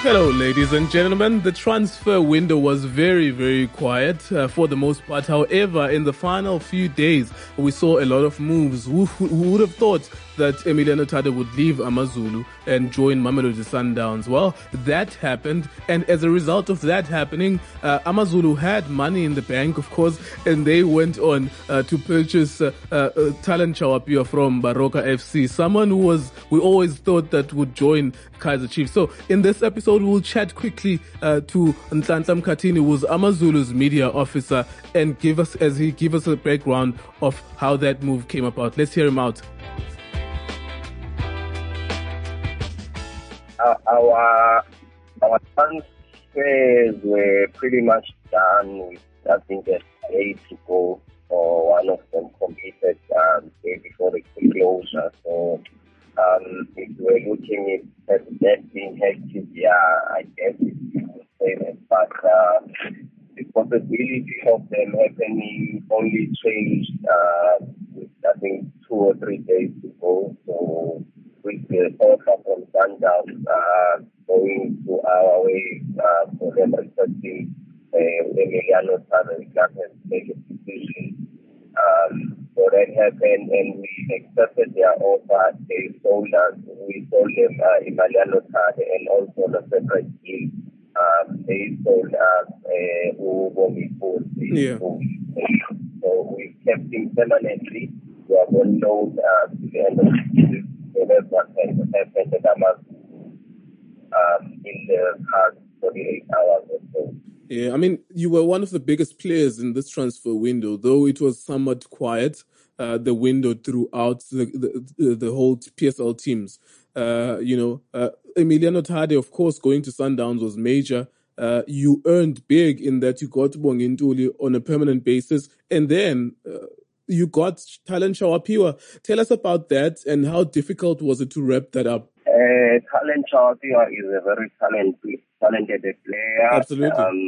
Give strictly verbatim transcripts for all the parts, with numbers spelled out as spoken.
Hello, ladies and gentlemen. The transfer window was very, very quiet uh, for the most part. However, in the final few days, we saw a lot of moves. Who, who would have thought that Emiliano Tade would leave Amazulu and join Mamelodi Sundowns? Well, that happened, and as a result of that happening, uh, Amazulu had money in the bank, of course, and they went on uh, to purchase uh, uh, Talent Chawapia from Baroka F C, someone who was we always thought that would join Kaizer Chiefs. So in this episode, we'll chat quickly uh, to Nhlanhla Mkhathini, who's Amazulu's media officer, and give us as he give us a background of how that move came about. Let's hear him out. Uh, our our transfers were pretty much done with, I think, a day to go, or one of them completed um, day before the closure. So um, if we're looking at that being hectic, yeah, I guess you would say that. But uh, the possibility of them happening only changed uh, with, I think, two or three days to go. So with the offer from Sundowns uh, going to our way uh, for them requesting uh, Emiliano Tade, we got to make a decision. Um, so that happened, and we accepted their offer. They sold us. We sold them uh, Emiliano Tade, and also on a separate deal, um, they sold us uh, Ubomi Foods. Yeah. So we kept him permanently. We are on loan uh, to the end of the season. So that's what happened at Amazon um, in the past forty-eight hours or so. Yeah, I mean, you were one of the biggest players in this transfer window, though it was somewhat quiet, uh, the window throughout the, the, the whole P S L teams. Uh, you know, uh, Emiliano Tade, of course, going to Sundowns was major. Uh, you earned big in that you got Bongi Ntuli on a permanent basis, and then uh, you got Talent Chawapia. Tell us about that, and how difficult was it to wrap that up? Uh, Talent Chawapia is a very talented, talented player. Absolutely. Um,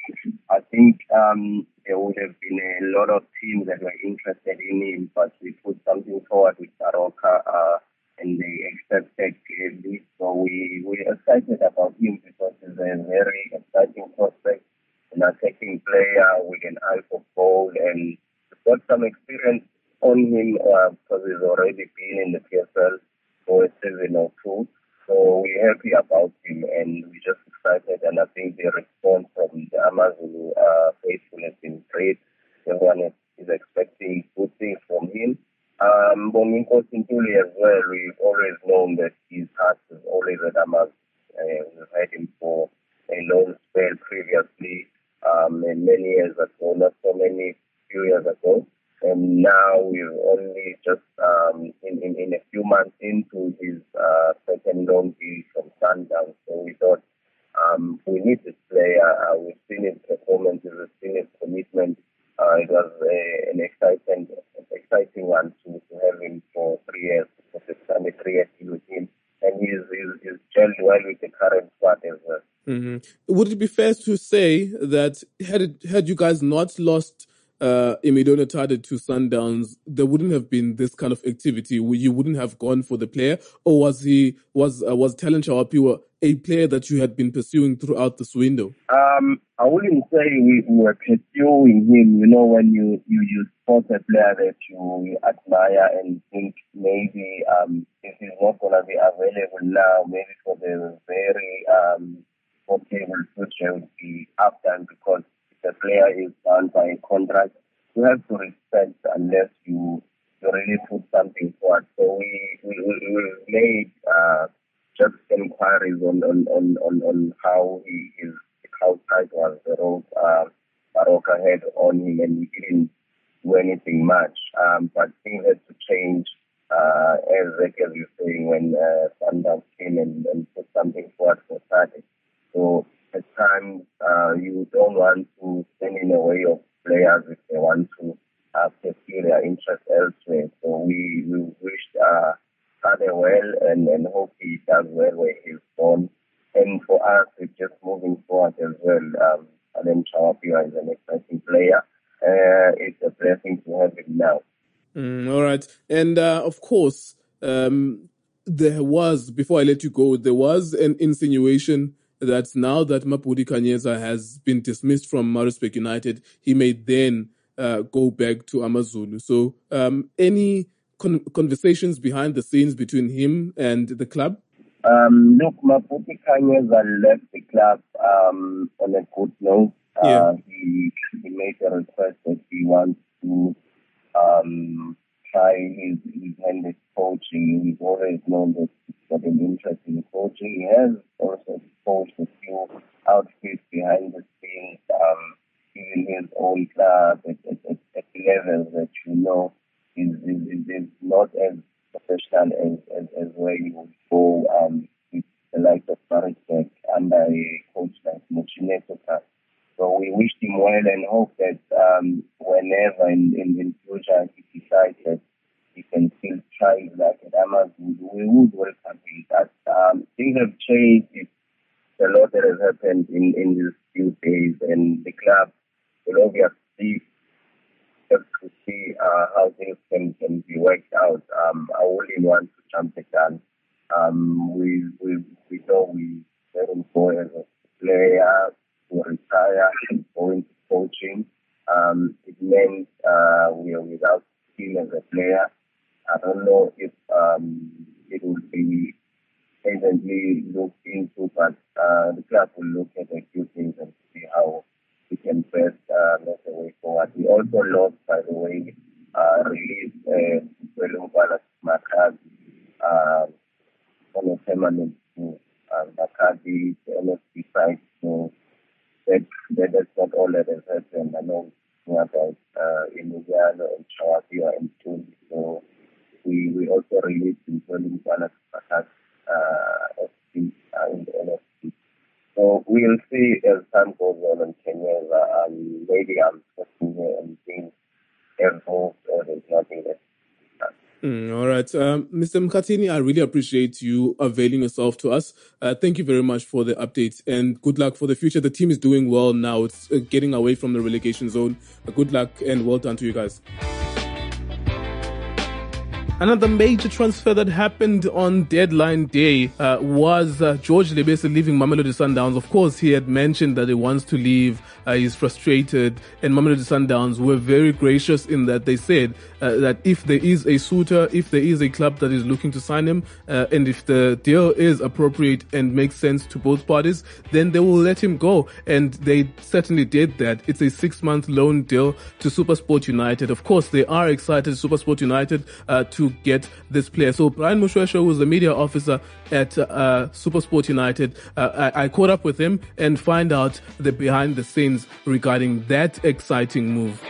I think um, there would have been a lot of teams that were interested in him, but we put something forward with Baroka, uh, and they accepted clearly. So we we're excited about him because he's a very exciting prospect, an attacking player with an eye for goal, and got some experience on him uh, because he's already been in the P S L for a season or two. So we're happy about him, and we're just excited. And I think the response from the Amazulu uh, faithful has been great. Everyone is, is expecting good things from him. Um, Bongi Ntuli as well, we've always known that his heart is always at Amazulu. Uh, we've had him for a long spell previously, um, and many years ago, not so many few years ago. And now we're only just um, in, in, in a few months into his uh, second loan deal from Sundowns. So we thought um, we need this player. Uh, we've seen his performances, we've seen his commitment. Uh, it was a, an exciting, exciting one to, to have him for three years, because it's done a three-year deal with him. And he's, he's, he's gelled well with the current squad as well. Mm-hmm. Would it be fair to say that had it, had you guys not lost uh, Emiliano Tade to Sundowns, there wouldn't have been this kind of activity? You wouldn't have gone for the player, or was he was uh, was Talent Chawapia a player that you had been pursuing throughout this window? Um, I wouldn't say we, we were pursuing him. You know, when you you, you spot a player that you admire and think maybe um, if he's not going to be available now, maybe for the very um, foreseeable future would be updone, because the player is bound by a contract. You have to respect unless you, you really put something forward. So we we, we, we made uh, just inquiries on on, on, on, on how he is, how tight was the road uh, Baroka had on him, and we didn't do anything much. Um, but things had to change, uh, as like as you're saying, when uh, Sundowns came and, and put something forward for Tade. So at times, uh, you don't want to stand in the way of players if they want to uh, pursue their interest elsewhere. So we, we wished uh, Tade well, and, and hope he does well where he's born. And for us, it's just moving forward as well. Um, Talent Chawapia is an exciting player. Uh, it's a blessing to have him now. Mm, all right. And uh, of course, um, there was, before I let you go, there was an insinuation that now that Mapudi Kanyeza has been dismissed from Maritzburg United, he may then uh, go back to AmaZulu. So um, any con- conversations behind the scenes between him and the club? Um, look, Mapudi Kanyeza left the club um, on a good note. Uh, yeah. he, he made a request that he wants to um, try his, his hand at coaching. He's always known that he's got an interest in coaching. He has also coached a few outfits behind the scenes, um, even his own club at, at, at, at levels that you know is, is, is, is not as professional as, as, as where you would go um, with the likes of Maritzburg under a coach like Muchinetoka. So we wish him well and hope that um, whenever in, in, in future he decides that he can still try his luck at AmaZulu, we would welcome him. That um, things have changed. It's a lot that has happened in, in these few days, and the club will obviously have to see uh, how things can, can be worked out. Um, I only want to jump the gun. Um, we, we, we know we let him go as a player to retire and go into coaching. Um, it meant uh, we are without him as a player. I don't know if um, it will be urgently looked into, but uh, the club will look at a few things and see how we can best uh, make the way forward. We also lost, by the way, uh, released Welungwana uh, Makadi uh, on a permanent move. Uh, Makadi, the N F C side, so that, that that's not all that has happened. I know about uh, Emiliano and Chawapia and Tuli. So we, we also released Welungwana Makadi uh, in the N F C. So we'll see as time goes on in Kenya. Um, maybe I'm talking here and being involved, or there's nothing that. Mm, all right. Um, Mister Mkhatini, I really appreciate you availing yourself to us. Uh, thank you very much for the updates and good luck for the future. The team is doing well now. It's uh, getting away from the relegation zone. Uh, good luck and well done to you guys. Another major transfer that happened on deadline day uh, was uh, George Lebese leaving Mamelodi Sundowns. Of course, he had mentioned that he wants to leave. Uh, he's frustrated. And Mamelodi Sundowns were very gracious in that they said uh, that if there is a suitor, if there is a club that is looking to sign him, uh, and if the deal is appropriate and makes sense to both parties, then they will let him go. And they certainly did that. It's a six-month loan deal to SuperSport United. Of course, they are excited, SuperSport United, uh, to get this player. So Brian Mushwesha, who was the media officer at uh, SuperSport United, uh, I, I caught up with him and find out the behind the scenes regarding that exciting move.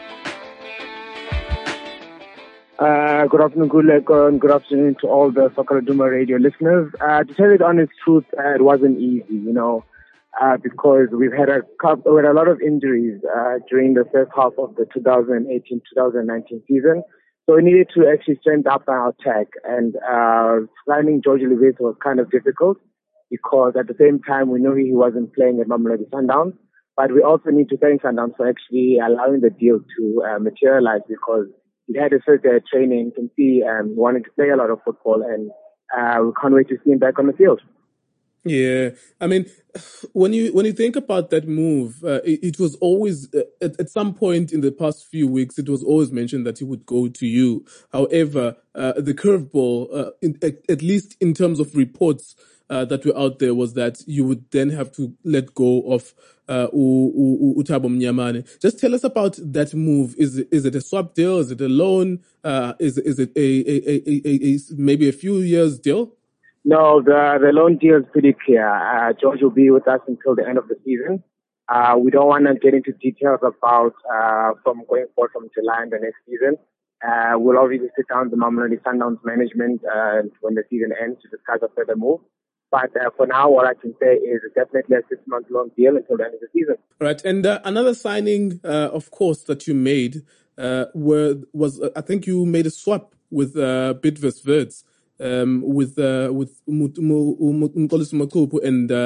Uh, good afternoon, good luck, and good afternoon to all the Soccer Duma radio listeners. Uh, to tell you the honest truth, uh, it wasn't easy, you know, uh, because we've had a couple, we had a lot of injuries uh, during the first half of the twenty eighteen twenty nineteen season. So we needed to actually strengthen up our attack, and uh, signing George Lebese was kind of difficult because at the same time we knew he wasn't playing at Mamelodi Sundowns, but we also need to thank Sundowns for actually allowing the deal to uh, materialize because he had a certain training, you can see, um, wanting to play a lot of football, and uh, we can't wait to see him back on the field. Yeah, I mean, when you when you think about that move, uh, it, it was always uh, at, at some point in the past few weeks, it was always mentioned that he would go to you. However, uh, the curveball, uh, in, at, at least in terms of reports uh, that were out there, was that you would then have to let go of uh, Utabo Mnyamane. Just tell us about that move. Is it, is it a swap deal? Is it a loan? Uh, is is it a, a, a, a, a maybe a few years deal? No, the the loan deal is pretty clear. Uh, George will be with us until the end of the season. Uh, we don't want to get into details about uh, from going forward from July and the next season. Uh, we'll obviously sit down with the Mamelodi Sundowns management uh, when the season ends to discuss a further move. But uh, for now, all I can say is definitely a six-month loan deal until the end of the season. Right, and uh, another signing, uh, of course, that you made uh, were was uh, I think you made a swap with uh, Bidvest Verts. Um, with uh, with Mkolisi Makupu and uh,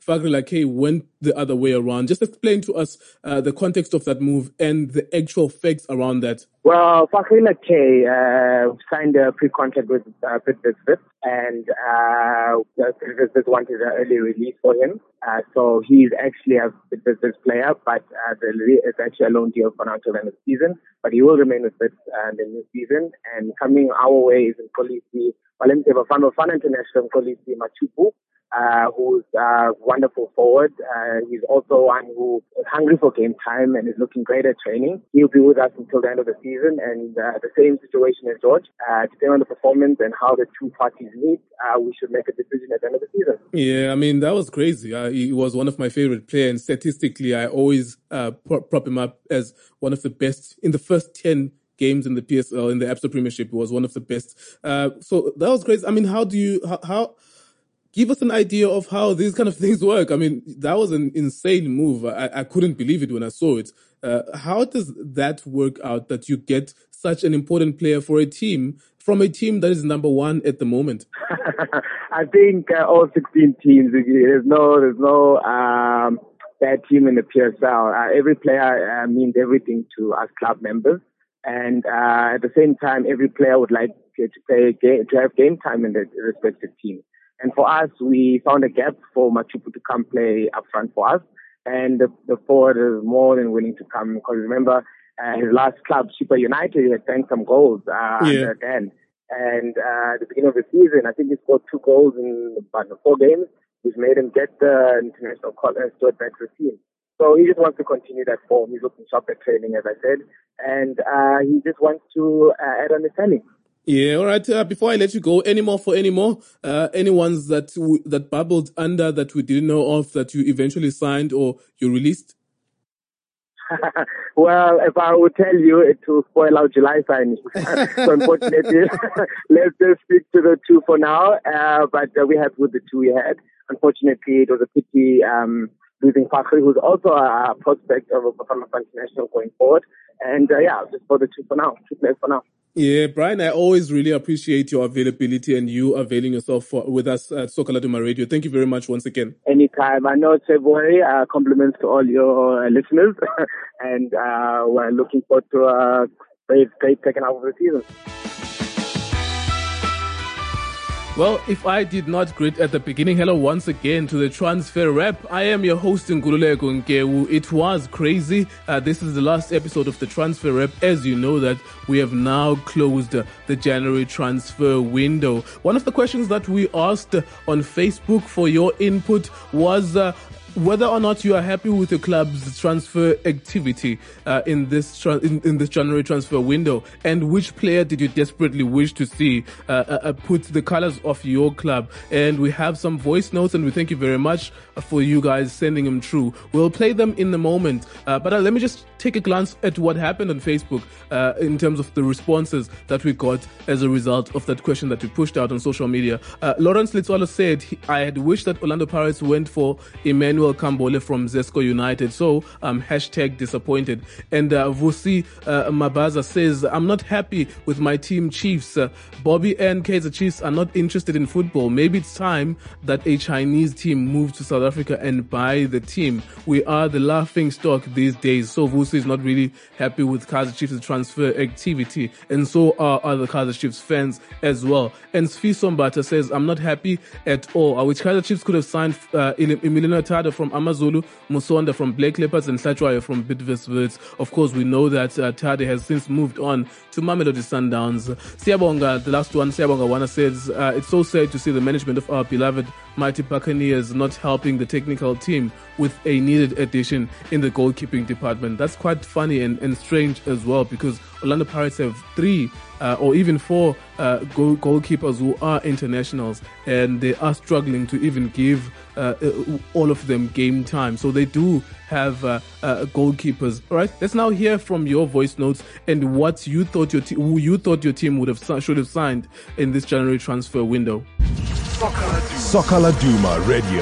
Fagri Lakay went the other way around. Just explain to us uh, the context of that move and the actual facts around that. Well, Fagri Lakay uh, signed a pre-contract with uh, Bidvest, and uh, Bidvest wanted an early release for him. Uh, so he's actually a Bidvest player, but uh, the, it's actually a loan deal for now until the end of the season. But he will remain with Bid uh, in the new season. And coming our way is in Kolisi, well, let me say, Bafana Bafana International, Kolisi Machupu. Uh, who's a wonderful forward. Uh, he's also one who is hungry for game time and is looking great at training. He'll be with us until the end of the season, and uh, the same situation as George. Uh, depending on the performance and how the two parties meet, uh, we should make a decision at the end of the season. Yeah, I mean, that was crazy. Uh, he was one of my favorite players, and statistically, I always uh, prop, prop him up as one of the best in the first ten games in the P S L, in the Absa Premiership. He was one of the best. Uh, so that was crazy. I mean, how do you, how, how give us an idea of how these kind of things work. I mean, that was an insane move. I, I couldn't believe it when I saw it. Uh, how does that work out, that you get such an important player for a team from a team that is number one at the moment? I think uh, all sixteen teams, there's no, there's no um, bad team in the P S L. Uh, every player uh, means everything to us club members. And uh, at the same time, every player would like to, to play game, to have game time in the respective team. And for us, we found a gap for Machupu to come play up front for us. And the, the forward is more than willing to come. Because remember, uh, his last club, Super United, he had banked some goals uh, yeah. at the end. And uh, at the beginning of the season, I think he scored two goals in about four games, which made him get the international call and stood back to the team. So he just wants to continue that form. He's looking sharp at training, as I said. And uh, he just wants to uh, add on the standing. Yeah, all right. Uh, before I let you go, any more for any more? Uh, any ones that w- that bubbled under that we didn't know of that you eventually signed or you released? Well, if I would tell you, it will spoil our July signing. So unfortunately, let's just stick to the two for now. Uh, but uh, we're happy with the two we had. Unfortunately, it was a pity um, losing Fagri, who's also a prospect of a Bafana Bafana International going forward. And uh, yeah, just for the two for now, two players for now. Yeah, Brian, I always really appreciate your availability and you availing yourself for, with us at Soccer Laduma Radio. Thank you very much once again. Anytime. I know it's February. Uh, compliments to all your uh, listeners. and uh, we're looking forward to a great, great second half of the season. Well, if I did not greet at the beginning, hello once again to the Transfer Wrap. I am your host, Nkululeko Nkewu. It was crazy. Uh, this is the last episode of the Transfer Wrap. As you know that we have now closed uh, the January transfer window. One of the questions that we asked uh, on Facebook for your input was uh, whether or not you are happy with the club's transfer activity uh, in this tra- in, in this January transfer window, and which player did you desperately wish to see uh, uh, put the colors of your club. And we have some voice notes, and we thank you very much for you guys sending them through. We'll play them in a moment, uh, but uh, let me just take a glance at what happened on Facebook uh, in terms of the responses that we got as a result of that question that we pushed out on social media. Uh, Lawrence Litswalo said, I had wished that Orlando Pirates went for Emmanuel Kambole from Zesco United, so um, hashtag disappointed. And uh, Vusi uh, Mabaza says, I'm not happy with my team Chiefs. Uh, Bobby and Kaizer Chiefs are not interested in football. Maybe it's time that a Chinese team moves to South Africa and buy the team. We are the laughing stock these days. So Vusi is not really happy with Kaizer Chiefs' transfer activity, and so are other Kaizer Chiefs fans as well. And Sfi Sombata says, I'm not happy at all. I wish Kaizer Chiefs could have signed uh, Emiliano Tada from Amazulu, Musonda from Black Leopards, and Hlatshwayo from Bidvest Wits. Of course, we know that uh, Tade has since moved on to Mamelodi Sundowns. Siyabonga, the last one, Siyabonga Wana says, uh, it's so sad to see the management of our beloved Mighty Buccaneers not helping the technical team with a needed addition in the goalkeeping department. That's quite funny and, and strange as well, because Orlando Pirates have three uh, or even four uh, goal, goalkeepers who are internationals, and they are struggling to even give uh, all of them game time. So they do have uh, uh, goalkeepers. All right, let's now hear from your voice notes and what you thought your te- who you thought your team would have should have signed in this January transfer window. Soccer Laduma Radio.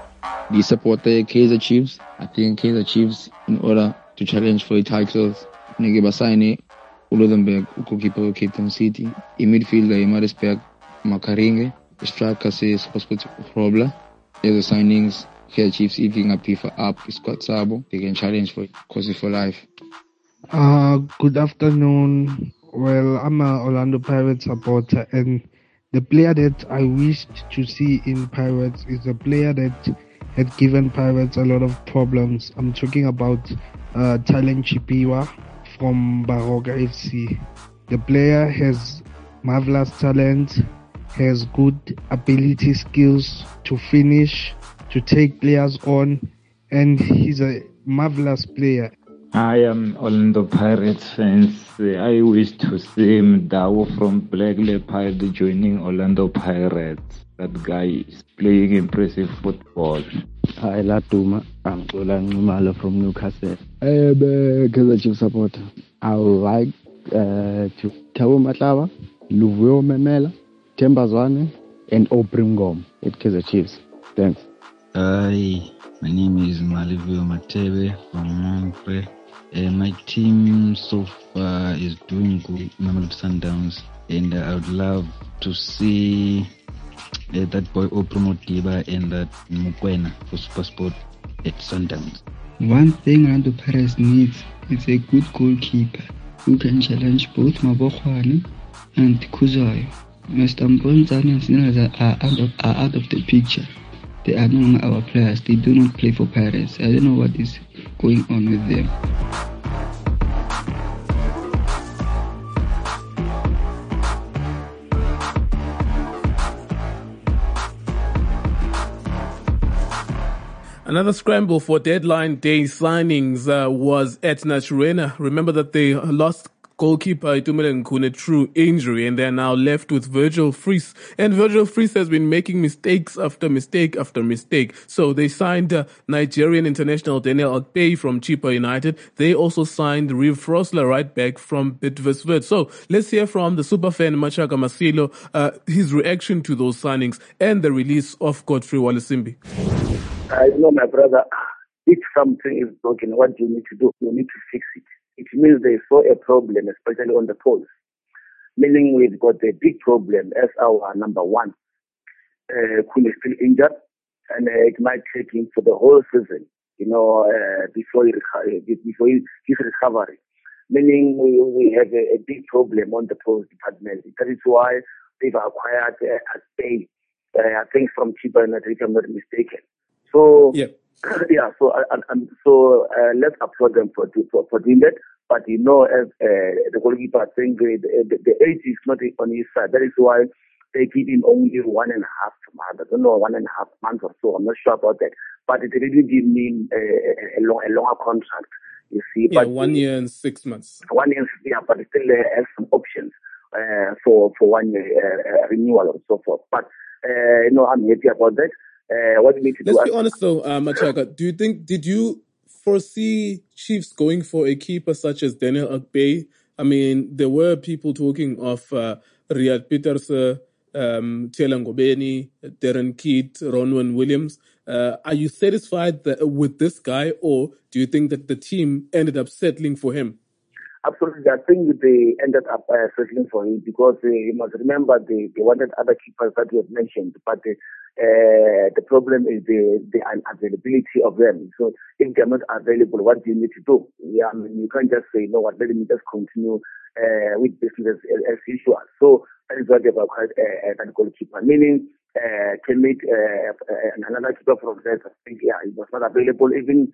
We support the Kaizer Chiefs. I think Kaizer Chiefs, in order to challenge for the titles, Nige Basaine, Ulodenberg, goalkeeper Cape Town City. In midfielder, Imarisberg, Makaringe. Striker says Hospital Probla. There's the signings. Here Chiefs eating a P for up. Scott Sabo. They can challenge for Cozy for life. Uh, good afternoon. Well, I'm a Orlando Pirates supporter, and the player that I wished to see in Pirates is a player that had given Pirates a lot of problems. I'm talking about uh, Thailand Chipiwa from Baroka F C. The player has marvelous talent, has good ability, skills to finish, to take players on, and he's a marvelous player. I am Orlando Pirates fans. I wish to see Mdao from Black Leopard joining Orlando Pirates. That guy is playing impressive football. Hi, Latuma. I'm Golan Numala from Newcastle. I am a Kaizer Chiefs supporter. I would like uh, to Tabo Matlawa, Luvio Memela, Themba Zwane, and Oprimgom at Kaizer Chiefs. Thanks. Hi, my name is Malivio Matebe from Montreal. Uh, my team so far is doing good, Mamelodi Sundowns, and uh, I would love to see uh, that boy Opromo Diba and that Mukwena for Supersport at Sundowns. One thing Orlando Pirates needs is a good goalkeeper who can challenge both Mabokhwane and Kuzayo. Mister Mbonzani and Sinaza are out of, are out of the picture. They are not our players. They do not play for Pirates. I don't know what is going on with them. Another scramble for deadline day signings uh, was at Naturena. Remember that they lost goalkeeper Itumeleng Khune through injury, and they're now left with Virgil Fries. And Virgil Fries has been making mistakes after mistake after mistake. So they signed uh, Nigerian international Daniel Akpeyi from Chippa United. They also signed Riv Frosler right back from Bidvest. So let's hear from the superfan Machaka Masilo, uh, his reaction to those signings and the release of Godfrey Walesimbi. I know, my brother, if something is broken, what do you need to do? You need to fix it. It means they saw a problem, especially on the polls. Meaning we've got a big problem as our number one. Uh, Khune is still injured, and uh, it might take him for the whole season, you know, uh, before, he, before his recovery. Meaning we, we have a, a big problem on the polls department. That is why they've acquired uh, a pay, uh, I think from Chippa United, if I'm not mistaken. So, yeah, yeah so uh, um, so uh, let's applaud them for, for for doing that. But you know, as uh, the goalkeeper, I think the, the, the age is not on his side. That is why they give him only one and a half months. I don't know, one and a half months or so. I'm not sure about that. But it really did mean a, a, long, a longer contract. You see, yeah, but one year and six months. One year, yeah, but it still uh, has some options uh, for for one year uh, renewal and so forth. But uh, you know, I'm happy about that. Uh, what we need to Let's do be honest though, uh, Machaka, do you think, did you foresee Chiefs going for a keeper such as Daniel Akpeyi? I mean, there were people talking of uh, Riyad Peterse, um, Tshela Ngobeni, Darren Keat, Ronwen Williams. Uh, are you satisfied that, with this guy, or do you think that the team ended up settling for him? Absolutely. I think they ended up uh, settling for him because uh, you must remember they, they wanted other keepers that you have mentioned, but the, uh, the problem is the, the unavailability of them. So if they're not available, what do you need to do? Yeah, I mean, you can't just say, you know what, let me just continue uh, with business as, as usual. So that is why they've acquired uh, a goalkeeper, meaning uh, can make uh, another keeper from that. I think, yeah, he was not available. Even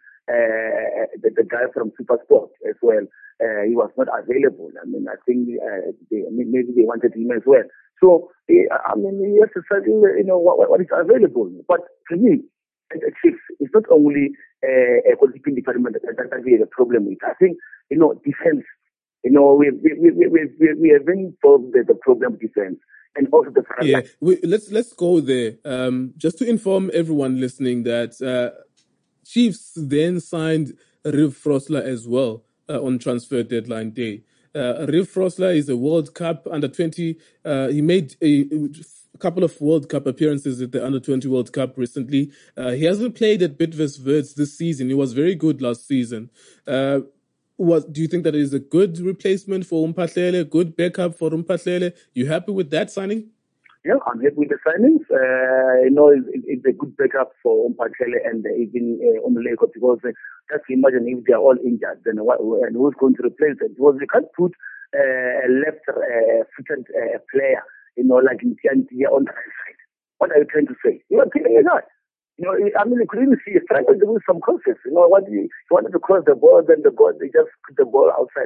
uh, the, the guy from Supersport as well. Uh, he was not available. I mean, I think uh, they, I mean, maybe they wanted him as well. So, uh, I mean, he has to settle, you know, what, what is available. But to me, the Chiefs, it's not only uh, a goalkeeping department that, that, that we have a problem with. I think, you know, defense. You know, we we we we we, we have been solved the, the problem of defense. And also the front yeah, line. We, let's let's go there. Um, just to inform everyone listening that uh, Chiefs then signed Riv Frosler as well uh, on transfer deadline day. Uh, Riv Frosler is a World Cup under twenty. Uh, he made a, a couple of World Cup appearances at the under twenty World Cup recently. Uh, he hasn't played at Bidvest Wits this season. He was very good last season. Uh, what do you think that is a good replacement for Mphahlele, good backup for Mphahlele? You happy with that signing? Yeah, I'm happy with the signings. Uh, you know, it, it's a good backup for Mphahlele and even uh, Umleko, because uh, just imagine if they are all injured, then what, and who's going to replace them? Because you can't put uh, a left-footed uh, uh, player, you know, like in T N T on the right side. What are you trying to say? You are killing a guy. You know, I mean, you could even see a striker doing some crosses. You know, what you, you wanted to cross the ball, then the ball, they just put the ball outside,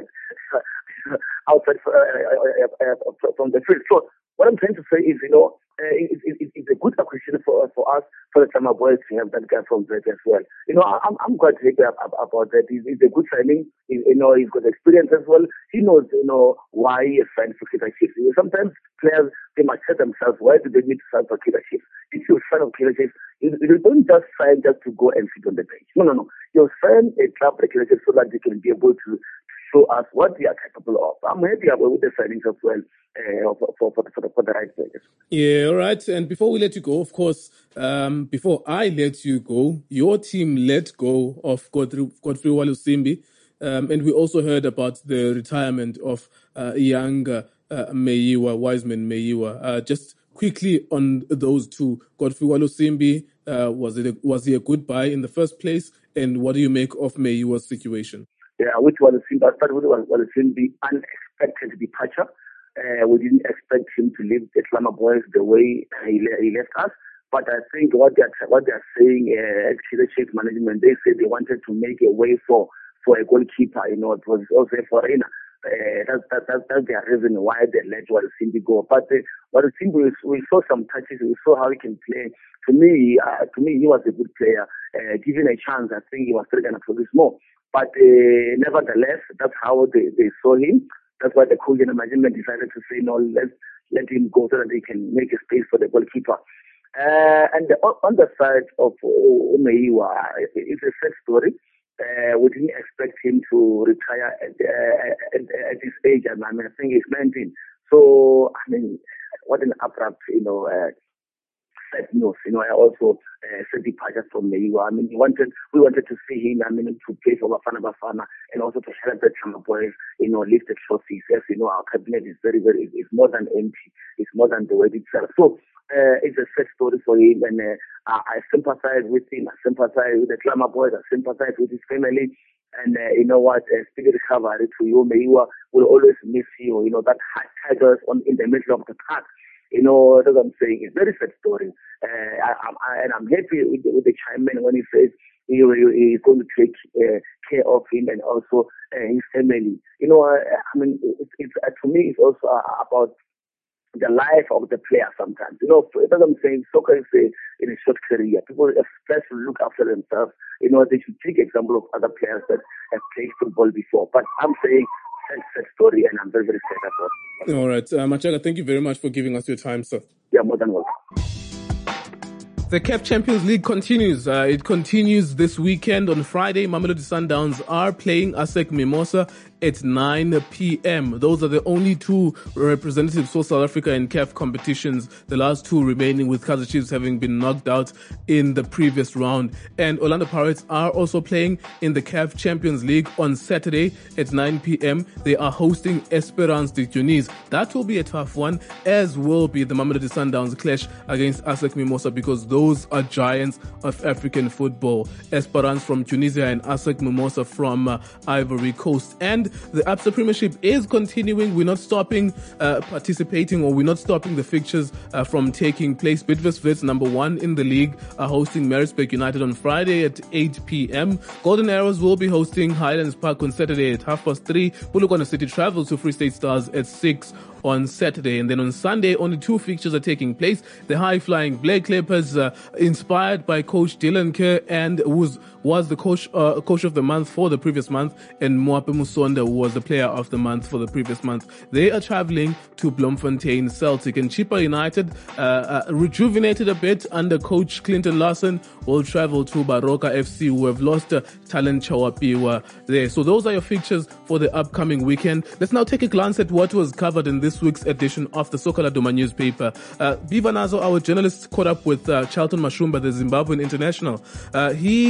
outside uh, uh, uh, from the field. So what I'm trying to say is, you know, uh, it, it, it's a good acquisition for for us, for the summer boys, to have that guy from Brett as well. You know, I'm I'm quite happy about that. He's, he's a good signing. He, you know, he's got experience as well. He knows, you know, why he is signed for Kaizer Chiefs. Sometimes players, they must ask themselves, why do they need to sign for Kaizer Chiefs? If you sign for Kaizer Chiefs, you, you don't just sign just to go and sit on the bench. No, no, no. You sign a club like Kaizer Chiefs so that you can be able to show us what we are capable of. I'm happy about with the signings as well uh, for, for, for, for, the, for the right players. Yeah, all right. And before we let you go, of course, um, before I let you go, your team let go of Godfrey, Godfrey Walusimbi. Um, and we also heard about the retirement of uh, young uh, uh, Meyiwa, Wiseman Meyiwa. Uh, just quickly on those two, Godfrey Walusimbi, uh, was it a, was he a good buy in the first place? And what do you make of Meyiwa's situation? Yeah, which Walusimbi, I started with Walusimbi, unexpected departure. Uh, we didn't expect him to leave the Slumber Boys the way he, le- he left us. But I think what they're, what they're saying uh, at Kaizer Chiefs management, they said they wanted to make a way for, for a goalkeeper. You know, it was also a foreigner. Uh, that's, that, that, that's their reason why they let Walusimbi go. But uh, Walusimbi, we, we saw some touches. We saw how he can play. To me, uh, to me, he was a good player. Uh, given a chance, I think he was still going to produce more. But uh, nevertheless, that's how they, they saw him. That's why the coach and the management decided to say, no, let's let him go so that they can make a space for the goalkeeper. Uh, and the, on the side of Meyiwa, it's a sad story. Uh, we didn't expect him to retire at, uh, at, at this age. I mean, I think he's nineteen. So, I mean, what an abrupt, you know, uh, sad news. You know, I also uh, said departure from Meyiwa. I mean, we wanted, we wanted to see him, I mean, to play for Bafana Bafana and also to help the Chama Boys, you know, lift the trophies. As you know, our cabinet is very, very, it's more than empty. It's more than the weight itself. So, Uh, it's a sad story for him, and uh, I sympathize with him. I sympathize with the Glamour Boys. I sympathize with his family. And uh, you know what? Uh, speedy recovery to you. Meyiwa will always miss you. You know, that hard tigers on in the middle of the park. You know, that's what I'm saying. It's a very sad story. Uh, I, I, and I'm happy with, with the chairman when he says he, he is going to take uh, care of him and also uh, his family. You know, uh, I mean, it's, it's, uh, to me, it's also uh, about the life of the player sometimes. You know, that's what I'm saying. Soccer is a, in a short career. People have to look after themselves. You know, they should take example of other players that have played football before. But I'm saying that's a story, and I'm very, very sad about it. All right. Uh, Machaga, thank you very much for giving us your time, sir. Yeah, more than welcome. The C A F Champions League continues. Uh, it continues this weekend. On Friday, Mamelodi Sundowns are playing ASEC Mimosa at nine p.m. Those are the only two representatives for South Africa in C A F competitions, the last two remaining, with Kaizer Chiefs having been knocked out in the previous round. And Orlando Pirates are also playing in the C A F Champions League on Saturday at nine p.m. They are hosting Esperance de Tunis. That will be a tough one, as will be the Mamelodi Sundowns clash against ASEC Mimosa, because those are giants of African football. Esperance from Tunisia and ASEC Mimosa from uh, Ivory Coast. And the Absa Premiership is continuing. We're not stopping uh, participating, or we're not stopping the fixtures uh, from taking place. Bidvest Wits, number one in the league, are hosting Maritzburg United on Friday at eight p.m. Golden Arrows will be hosting Highlands Park on Saturday at half past three. Polokwane City travels to Free State Stars at six on Saturday. And then on Sunday, only two fixtures are taking place. The high-flying Black Clippers, uh, inspired by Coach Dylan Kerr, and who's was the coach uh, coach of the month for the previous month, and Moape Musonda, who was the player of the month for the previous month. They are traveling to Bloemfontein Celtic. And Chippa United, uh, uh, rejuvenated a bit under coach Clinton Larson, will travel to Baroka F C, who have lost uh, Talent Chawapiwa there. So those are your fixtures for the upcoming weekend. Let's now take a glance at what was covered in this week's edition of the Soccer Laduma newspaper. Uh, Biva Nazo, our journalist, caught up with uh, Charlton Mashumba, the Zimbabwean international. Uh, he was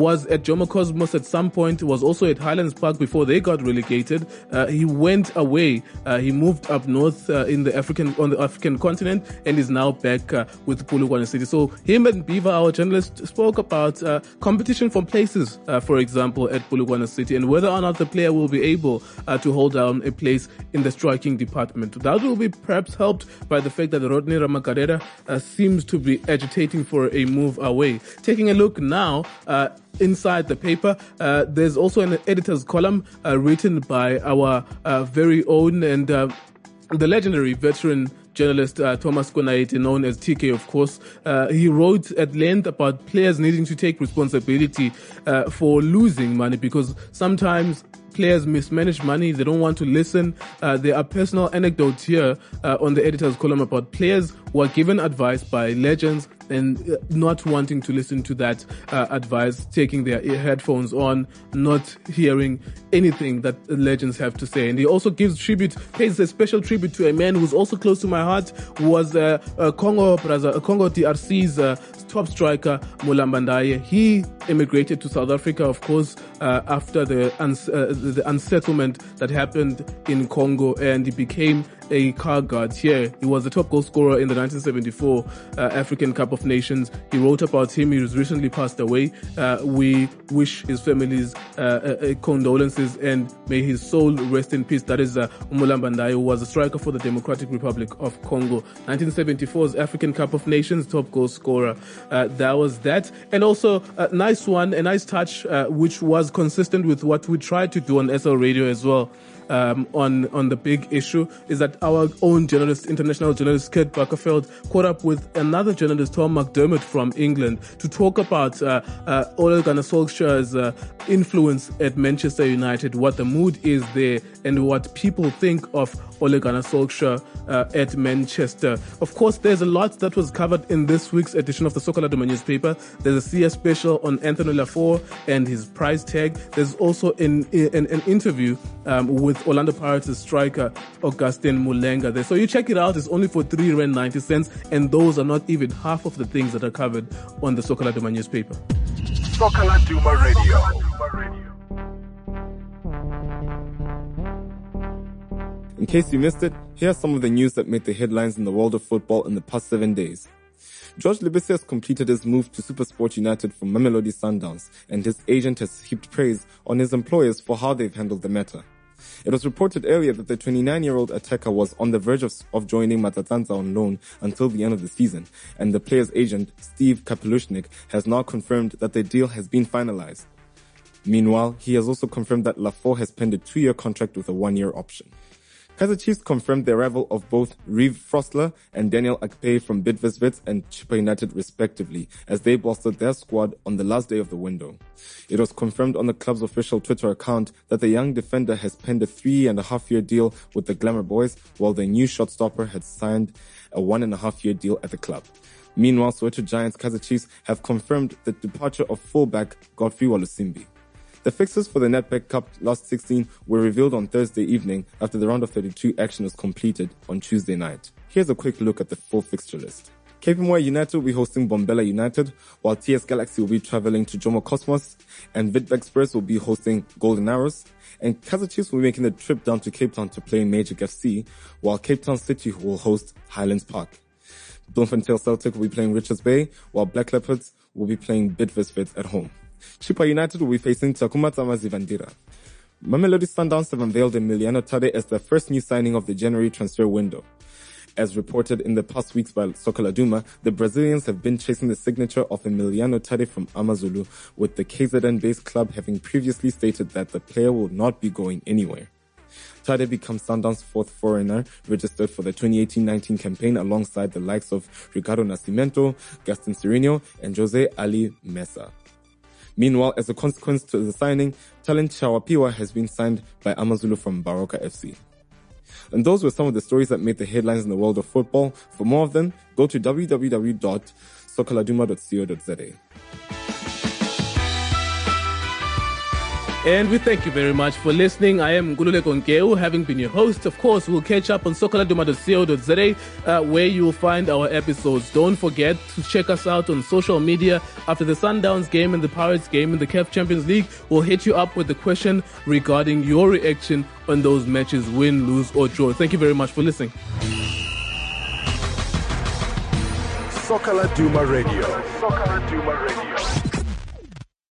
was at Jomo Cosmos at some point, was also at Highlands Park before they got relegated. Uh, he went away. Uh, he moved up north uh, in the African on the African continent and is now back uh, with Polokwane City. So him and Beaver, our journalist, spoke about uh, competition from places, uh, for example, at Polokwane City, and whether or not the player will be able uh, to hold down a place in the striking department. That will be perhaps helped by the fact that Rodney Ramakarera uh, seems to be agitating for a move away. Taking a look now uh, inside the paper, uh, there's also an editor's column uh, written by our uh, very own and uh, the legendary veteran journalist uh, Thomas Konaite, known as T K, of course. Uh, he wrote at length about players needing to take responsibility uh, for losing money, because sometimes players mismanage money. They don't want to listen. Uh, there are personal anecdotes here uh, on the editor's column about players who are given advice by legends and uh, not wanting to listen to that uh, advice, taking their ear headphones on, not hearing anything that the legends have to say. And he also gives tribute, pays a special tribute to a man who's also close to my heart, who was uh, uh, Congo, Brazza, Congo D R C's uh, top striker, Mulamba Ndaye. He emigrated to South Africa, of course, uh, after the, uns- uh, the unsettlement that happened in Congo, and he became a car guard here. He was the top goal scorer in the nineteen seventy-four uh, African Cup of Nations. He wrote about him. He was recently passed away. Uh, we wish his families uh, uh, condolences, and may his soul rest in peace. That is uh, Mulamba Ndaye, who was a striker for the Democratic Republic of Congo. nineteen seventy-four's African Cup of Nations top goal scorer. Uh, that was that. And also a nice one, a nice touch, uh, which was consistent with what we tried to do on S L Radio as well. Um, on on the big issue, is that our own journalist, international journalist Kurt Buckerfeld, caught up with another journalist, Tom McDermott from England, to talk about uh, uh, Ole Gunnar Solskjaer's uh, influence at Manchester United, what the mood is there, and what people think of Ole Gunnar Solskjaer uh, at Manchester. Of course, there's a lot that was covered in this week's edition of the Soccer Laduma newspaper. There's a C S special on Anthony Laffour and his price tag. There's also an, an, an interview um, with Orlando Pirates striker Augustine Mulenga there. So you check it out. It's only for three rand ninety cents, and those are not even half of the things that are covered on the Soccer Laduma newspaper. Soccer Laduma Radio. In case you missed it, here are some of the news that made the headlines in the world of football in the past seven days. George Libese has completed his move to SuperSport United from Mamelodi Sundowns, and his agent has heaped praise on his employers for how they've handled the matter. It was reported earlier that the twenty-nine-year-old attacker was on the verge of, of joining Matatlanza on loan until the end of the season, and the player's agent, Steve Kapelushnik, has now confirmed that the deal has been finalized. Meanwhile, he has also confirmed that Laffour has penned a two-year contract with a one-year option. Kaizer Chiefs confirmed the arrival of both Reeve Frostler and Daniel Akpeyi from Bidvest and Chippa United respectively, as they bolstered their squad on the last day of the window. It was confirmed on the club's official Twitter account that the young defender has penned a three and a half year deal with the Glamour Boys, while the new shotstopper had signed a one and a half year deal at the club. Meanwhile, Soweto Giants Kaizer Chiefs have confirmed the departure of fullback Godfrey Walusimbi. The fixtures for the Nedbank Cup last sixteen were revealed on Thursday evening after the round of thirty-two action was completed on Tuesday night. Here's a quick look at the full fixture list. Cape Moya United will be hosting Bombela United, while T S Galaxy will be travelling to Jomo Cosmos, and Witbank Spurs will be hosting Golden Arrows, and Kaizer Chiefs will be making the trip down to Cape Town to play Magic F C, while Cape Town City will host Highlands Park. Bloemfontein Celtic will be playing Richards Bay, while Black Leopards will be playing Bidvest at home. Chippa United will be facing Takuma Mazivandira. Mamelodi Sundowns have unveiled Emiliano Tade as their first new signing of the January transfer window. As reported in the past weeks by Soccer Laduma, the Brazilians have been chasing the signature of Emiliano Tade from Amazulu, with the K Z N-based club having previously stated that the player will not be going anywhere. Tade becomes Sundowns' fourth foreigner registered for the twenty eighteen nineteen campaign alongside the likes of Ricardo Nascimento, Gaston Sireno, and Jose Ali Mesa. Meanwhile, as a consequence to the signing, Talent Shawapiwa has been signed by Amazulu from Baroka F C. And those were some of the stories that made the headlines in the world of football. For more of them, go to w w w dot soccer laduma dot co dot z a. And we thank you very much for listening. I am Ngululeko Nkeu, having been your host. Of course, we'll catch up on sokaladuma dot co dot za, uh, where you'll find our episodes. Don't forget to check us out on social media. After the Sundowns game and the Pirates game in the C A F Champions League, we'll hit you up with the question regarding your reaction on those matches, win, lose, or draw. Thank you very much for listening. Sokaladuma Radio. Sokaladuma Radio.